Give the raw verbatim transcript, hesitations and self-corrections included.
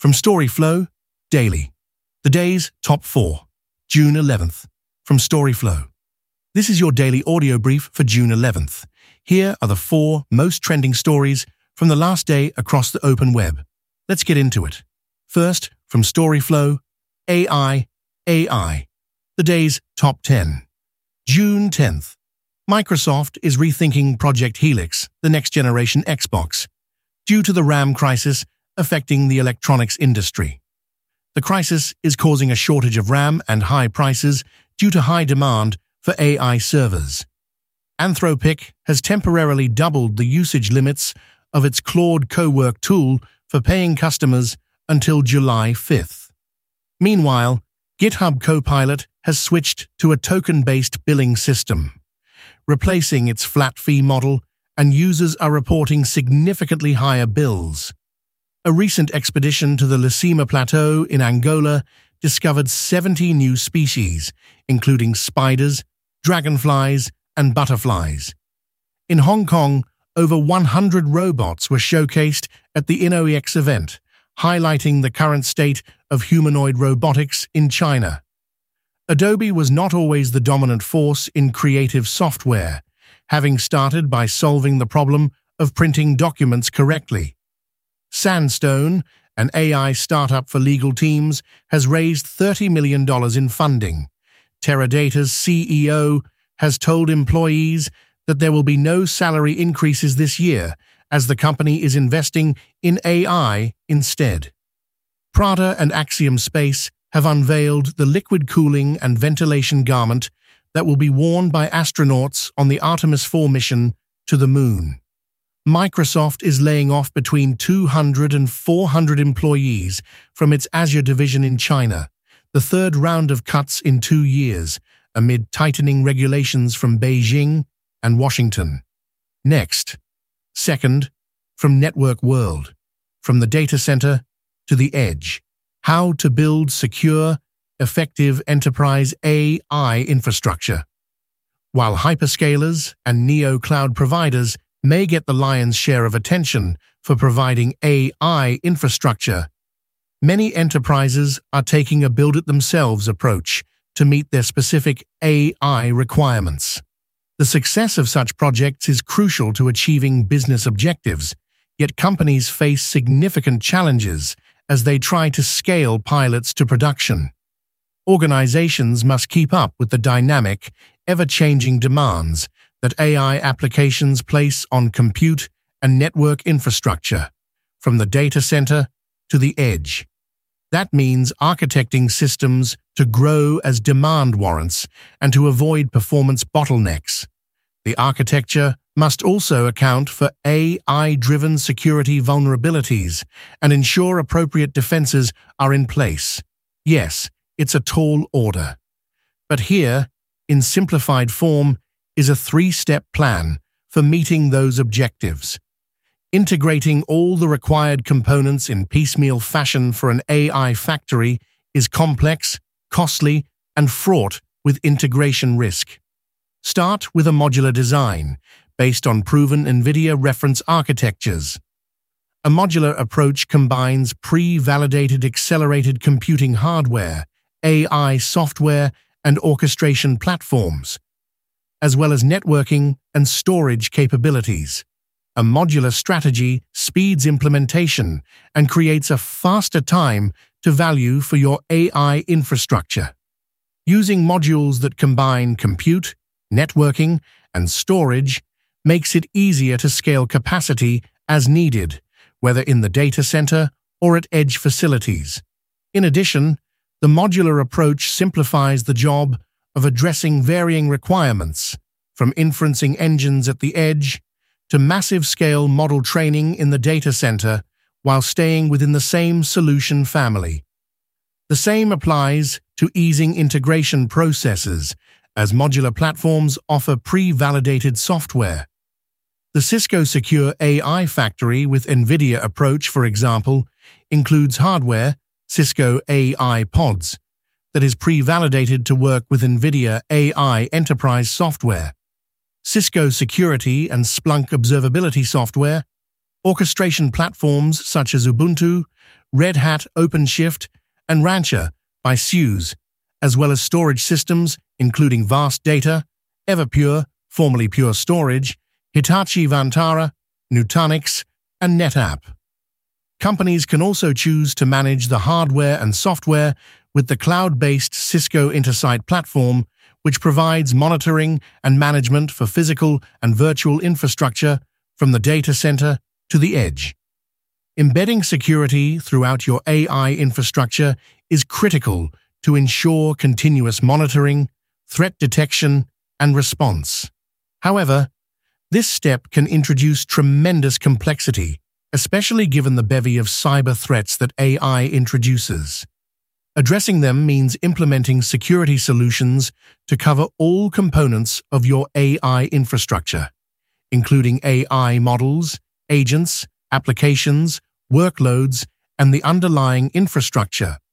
From Storyflow, Daily. The day's top four. June eleventh. From Storyflow. This is your daily audio brief for June eleventh. Here are the four most trending stories from the last day across the open web. Let's get into it. First, from Storyflow, A I, A I. The day's top ten. June tenth. Microsoft is rethinking Project Helix, the next-generation Xbox, due to the RAM crisis affecting the electronics industry. The crisis is causing a shortage of RAM and high prices due to high demand for A I servers. Anthropic has temporarily doubled the usage limits of its Claude Cowork tool for paying customers until July fifth. Meanwhile, GitHub Copilot has switched to a token-based billing system, replacing its flat-fee model, and users are reporting significantly higher bills. A recent expedition to the Licima Plateau in Angola discovered seventy new species, including spiders, dragonflies, and butterflies. In Hong Kong, over one hundred robots were showcased at the InnoEX event, highlighting the current state of humanoid robotics in China. Adobe was not always the dominant force in creative software, having started by solving the problem of printing documents correctly. Sandstone, an A I startup for legal teams, has raised thirty million dollars in funding. Teradata's C E O has told employees that there will be no salary increases this year, as the company is investing in A I instead. Prada and Axiom Space have unveiled the liquid cooling and ventilation garment that will be worn by astronauts on the Artemis four mission to the moon. Microsoft is laying off between two hundred and four hundred employees from its Azure division in China, the third round of cuts in two years, amid tightening regulations from Beijing and Washington. Next. Second, from Network World. From the data center to the edge. How to build secure, effective enterprise A I infrastructure. While hyperscalers and neo-cloud providers may get the lion's share of attention for providing A I infrastructure, many enterprises are taking a build-it-themselves approach to meet their specific A I requirements. The success of such projects is crucial to achieving business objectives, yet companies face significant challenges as they try to scale pilots to production. Organizations must keep up with the dynamic, ever-changing demands that A I applications place on compute and network infrastructure, from the data center to the edge. That means architecting systems to grow as demand warrants and to avoid performance bottlenecks. The architecture must also account for A I-driven security vulnerabilities and ensure appropriate defenses are in place. Yes, it's a tall order. But here, in simplified form, is a three-step plan for meeting those objectives. Integrating all the required components in piecemeal fashion for an A I factory is complex, costly, and fraught with integration risk. Start with a modular design based on proven NVIDIA reference architectures. A modular approach combines pre-validated accelerated computing hardware, A I software, and orchestration platforms, as well as networking and storage capabilities. A modular strategy speeds implementation and creates a faster time to value for your A I infrastructure. Using modules that combine compute, networking, and storage makes it easier to scale capacity as needed, whether in the data center or at edge facilities. In addition, the modular approach simplifies the job of addressing varying requirements, from inferencing engines at the edge to massive-scale model training in the data center, while staying within the same solution family. The same applies to easing integration processes, as modular platforms offer pre-validated software. The Cisco Secure A I Factory with NVIDIA approach, for example, includes hardware, Cisco A I Pods, that is pre-validated to work with NVIDIA A I enterprise software. Cisco Security and Splunk observability software, orchestration platforms such as Ubuntu, Red Hat OpenShift, and Rancher by SUSE, as well as storage systems including Vast Data, Everpure, formerly Pure Storage, Hitachi Vantara, Nutanix, and NetApp. Companies can also choose to manage the hardware and software with the cloud-based Cisco Intersight platform, which provides monitoring and management for physical and virtual infrastructure from the data center to the edge. Embedding security throughout your A I infrastructure is critical to ensure continuous monitoring, threat detection, and response. However, this step can introduce tremendous complexity, especially given the bevy of cyber threats that A I introduces. Addressing them means implementing security solutions to cover all components of your A I infrastructure, including A I models, agents, applications, workloads, and the underlying infrastructure